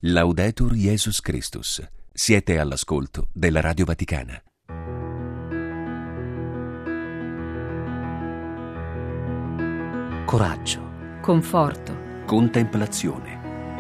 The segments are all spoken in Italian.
Laudetur Jesus Christus. Siete all'ascolto della Radio Vaticana. Coraggio, conforto, Contemplazione.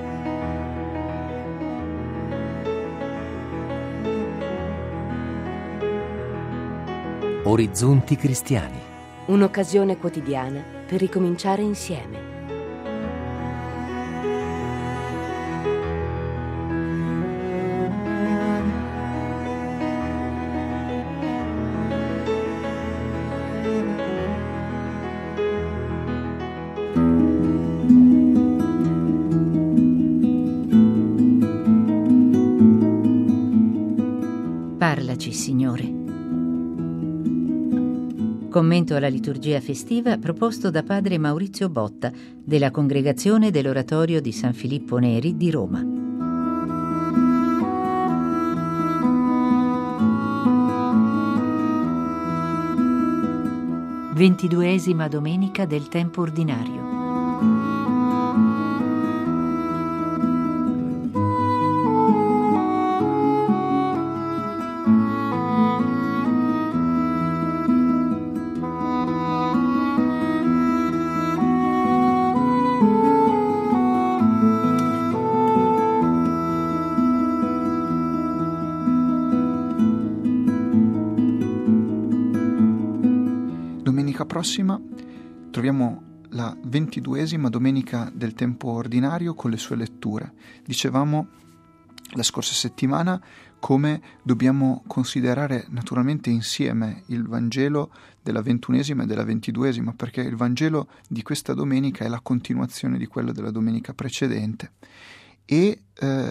orizzonti cristiani. un'occasione quotidiana per ricominciare insieme. Parlaci, Signore. Commento alla liturgia festiva proposto da padre Maurizio Botta della Congregazione dell'Oratorio di San Filippo Neri di Roma. Ventiduesima domenica del tempo ordinario. Domenica prossima troviamo la 22esima domenica del tempo ordinario con le sue letture. Dicevamo la scorsa settimana come dobbiamo considerare naturalmente insieme il Vangelo della 21esima e della 22esima, perché il Vangelo di questa domenica è la continuazione di quello della domenica precedente. E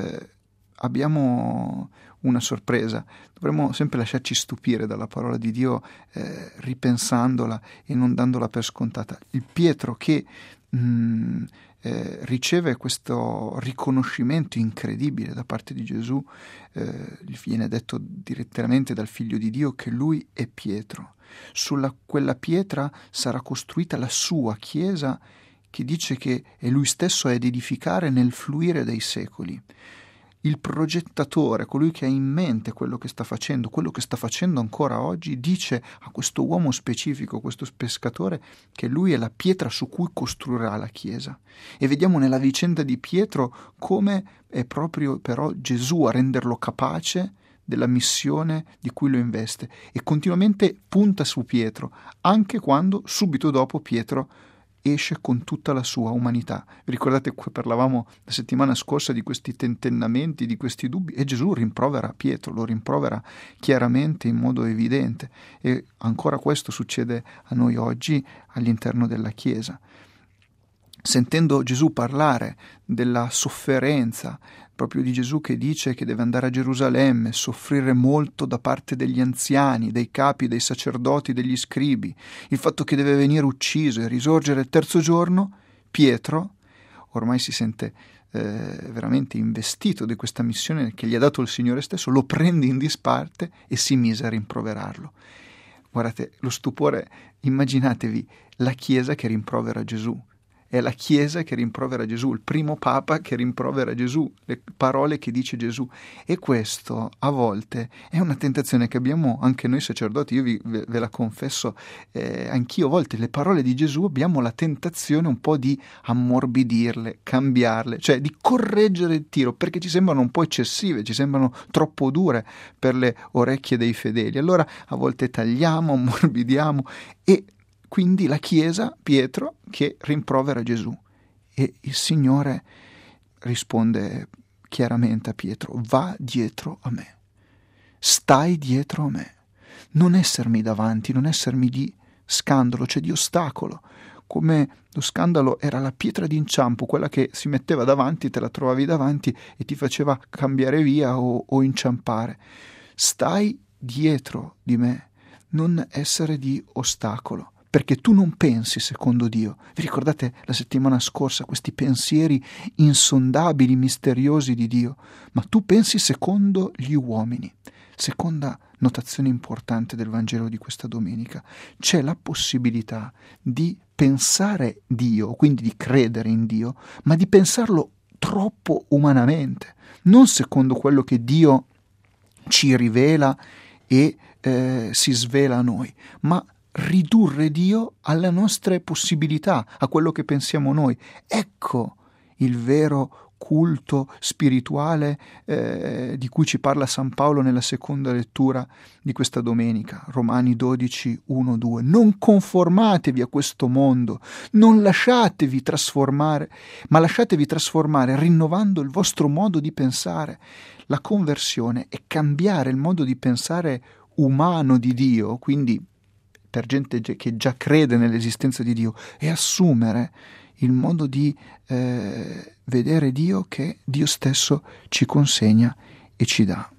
abbiamo una sorpresa. Dovremmo sempre lasciarci stupire dalla parola di Dio, ripensandola e non dandola per scontata. Il Pietro che riceve questo riconoscimento incredibile da parte di Gesù, gli viene detto direttamente dal Figlio di Dio che lui è Pietro. Sulla quella pietra sarà costruita la sua Chiesa, che dice che è lui stesso ad edificare nel fluire dei secoli. Il progettatore, colui che ha in mente quello che sta facendo ancora oggi, dice a questo uomo specifico, questo pescatore, che lui è la pietra su cui costruirà la Chiesa. E vediamo nella vicenda di Pietro come è proprio però Gesù a renderlo capace della missione di cui lo investe, e continuamente punta su Pietro, anche quando subito dopo Pietro esce con tutta la sua umanità. Vi ricordate che parlavamo la settimana scorsa di questi tentennamenti, di questi dubbi, e Gesù rimprovera Pietro, lo rimprovera chiaramente in modo evidente, e ancora questo succede a noi oggi all'interno della Chiesa. Sentendo Gesù parlare della sofferenza, proprio di Gesù che dice che deve andare a Gerusalemme, soffrire molto da parte degli anziani, dei capi, dei sacerdoti, degli scribi, il fatto che deve venire ucciso e risorgere il terzo giorno, Pietro ormai si sente veramente investito di questa missione che gli ha dato il Signore stesso, lo prende in disparte e si mise a rimproverarlo. Guardate, lo stupore, immaginatevi la Chiesa che rimprovera Gesù. È la Chiesa che rimprovera Gesù, il primo Papa che rimprovera Gesù, le parole che dice Gesù. E questo a volte è una tentazione che abbiamo anche noi sacerdoti. Io ve la confesso, anch'io a volte le parole di Gesù abbiamo la tentazione un po' di ammorbidirle, cambiarle, cioè di correggere il tiro, perché ci sembrano un po' eccessive, ci sembrano troppo dure per le orecchie dei fedeli. Allora a volte tagliamo, ammorbidiamo, e quindi la Chiesa, Pietro, che rimprovera Gesù. E il Signore risponde chiaramente a Pietro: va dietro a me, stai dietro a me, non essermi davanti, non essermi di scandalo, cioè di ostacolo, come lo scandalo era la pietra d'inciampo, quella che si metteva davanti, te la trovavi davanti e ti faceva cambiare via o inciampare. Stai dietro di me, non essere di ostacolo, perché tu non pensi secondo Dio. Vi ricordate la settimana scorsa questi pensieri insondabili, misteriosi di Dio? Ma tu pensi secondo gli uomini. Seconda notazione importante del Vangelo di questa domenica: c'è la possibilità di pensare Dio, quindi di credere in Dio, ma di pensarlo troppo umanamente. non secondo quello che Dio ci rivela e si svela a noi, ma ridurre Dio alle nostre possibilità, a quello che pensiamo noi. Ecco il vero culto spirituale di cui ci parla San Paolo nella seconda lettura di questa domenica, Romani 12, 1, 2. Non conformatevi a questo mondo, non lasciatevi trasformare, ma lasciatevi trasformare rinnovando il vostro modo di pensare. La conversione è cambiare il modo di pensare umano di Dio, quindi per gente che già crede nell'esistenza di Dio, e assumere il modo di vedere Dio che Dio stesso ci consegna e ci dà.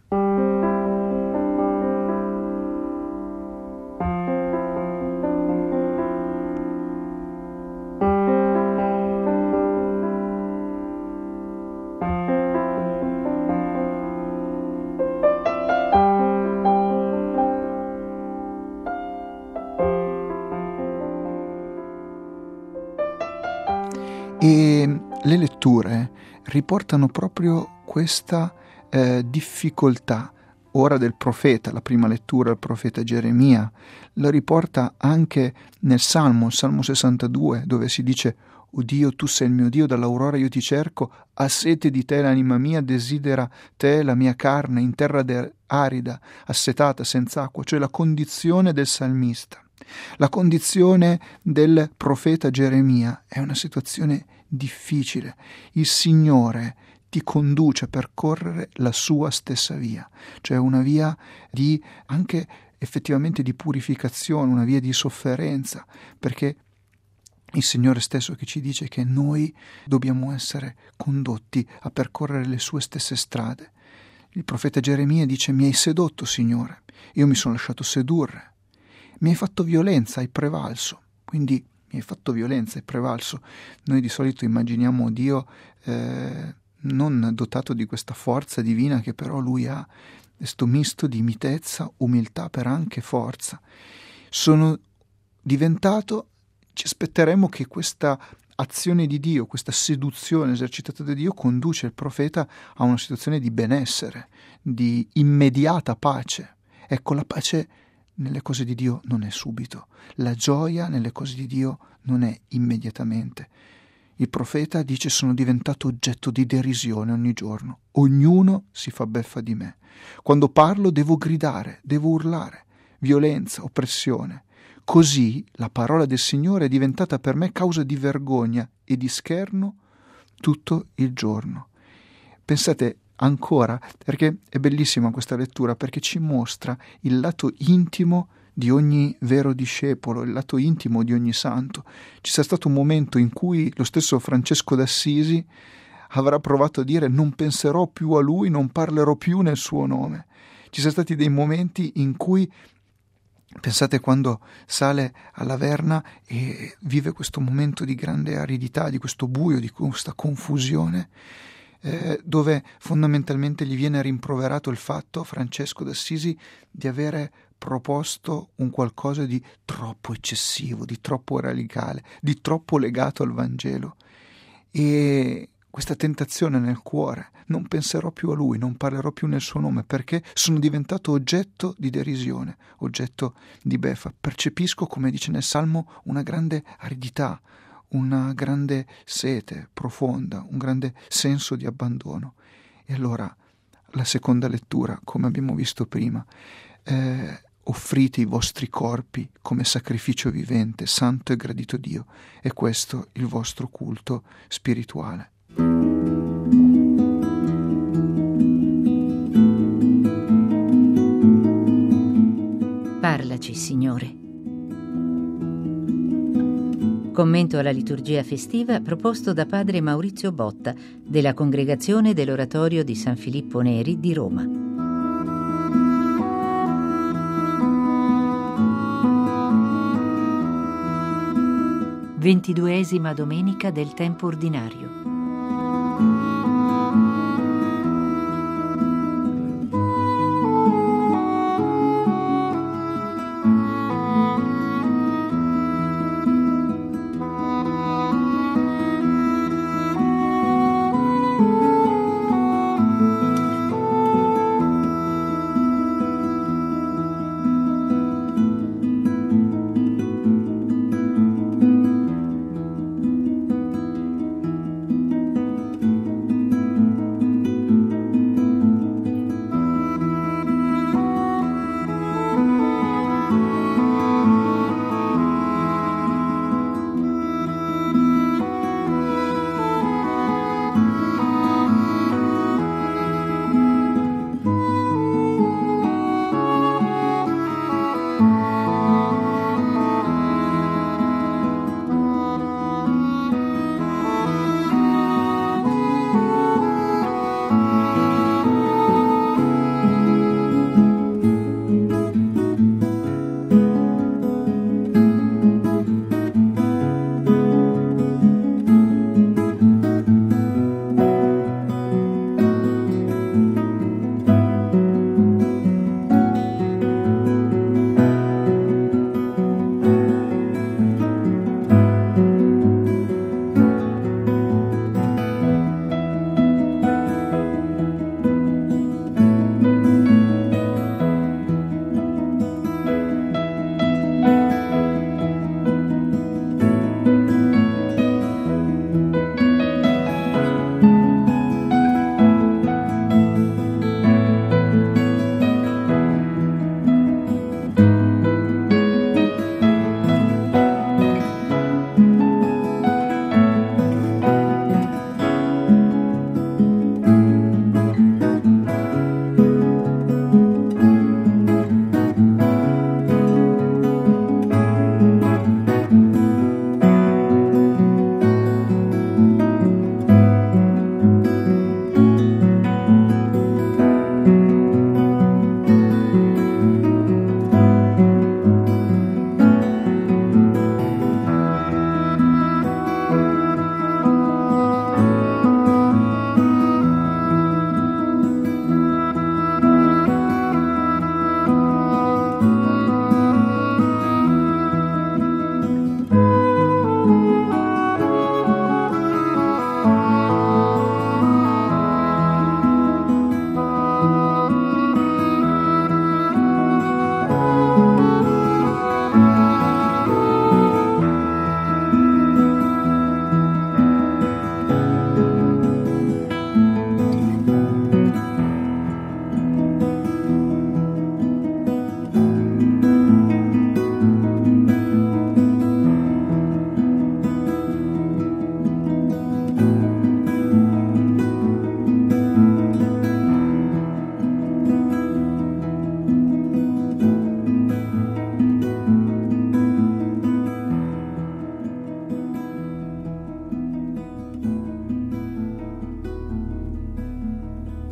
E le letture riportano proprio questa difficoltà. Ora del profeta, la prima lettura, il profeta Geremia, lo riporta anche nel Salmo 62, dove si dice: «O Dio, tu sei il mio Dio, dall'aurora io ti cerco, ha sete di te l'anima mia, desidera te la mia carne, in terra arida, assetata, senza acqua», cioè la condizione del salmista. La condizione del profeta Geremia è una situazione difficile. Il Signore ti conduce a percorrere la sua stessa via, cioè una via di anche effettivamente di purificazione, una via di sofferenza, perché il Signore stesso che ci dice che noi dobbiamo essere condotti a percorrere le sue stesse strade. Il profeta Geremia dice: «Mi hai sedotto, Signore, io mi sono lasciato sedurre. Mi hai fatto violenza, hai prevalso». Quindi mi hai fatto violenza, hai prevalso. Noi di solito immaginiamo Dio non dotato di questa forza divina che però Lui ha, questo misto di mitezza, umiltà per anche forza. Sono diventato, ci aspetteremo che questa azione di Dio, questa seduzione esercitata da Dio conduce il profeta a una situazione di benessere, di immediata pace. Ecco, la pace nelle cose di Dio non è subito, la gioia nelle cose di Dio non è immediatamente. Il profeta dice: «Sono diventato oggetto di derisione ogni giorno, ognuno si fa beffa di me. Quando parlo devo gridare, devo urlare, violenza, oppressione. Così la parola del Signore è diventata per me causa di vergogna e di scherno tutto il giorno». Pensate ancora, perché è bellissima questa lettura, perché ci mostra il lato intimo di ogni vero discepolo, il lato intimo di ogni santo. Ci sia stato un momento in cui lo stesso Francesco d'Assisi avrà provato a dire: «Non penserò più a lui, non parlerò più nel suo nome». Ci sono stati dei momenti in cui, pensate, quando sale alla Verna e vive questo momento di grande aridità, di questo buio, di questa confusione, dove fondamentalmente gli viene rimproverato il fatto, Francesco d'Assisi, di avere proposto un qualcosa di troppo eccessivo, di troppo radicale, di troppo legato al Vangelo. E questa tentazione nel cuore: non penserò più a lui, non parlerò più nel suo nome, perché sono diventato oggetto di derisione, oggetto di beffa. Percepisco, come dice nel Salmo, una grande aridità, una grande sete profonda, un grande senso di abbandono. E allora la seconda lettura, come abbiamo visto prima, offrite i vostri corpi come sacrificio vivente, santo e gradito a Dio, e questo il vostro culto spirituale. Parlaci, Signore. Commento alla liturgia festiva proposto da padre Maurizio Botta della Congregazione dell'Oratorio di San Filippo Neri di Roma. Ventiduesima domenica del tempo ordinario.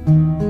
Gesù.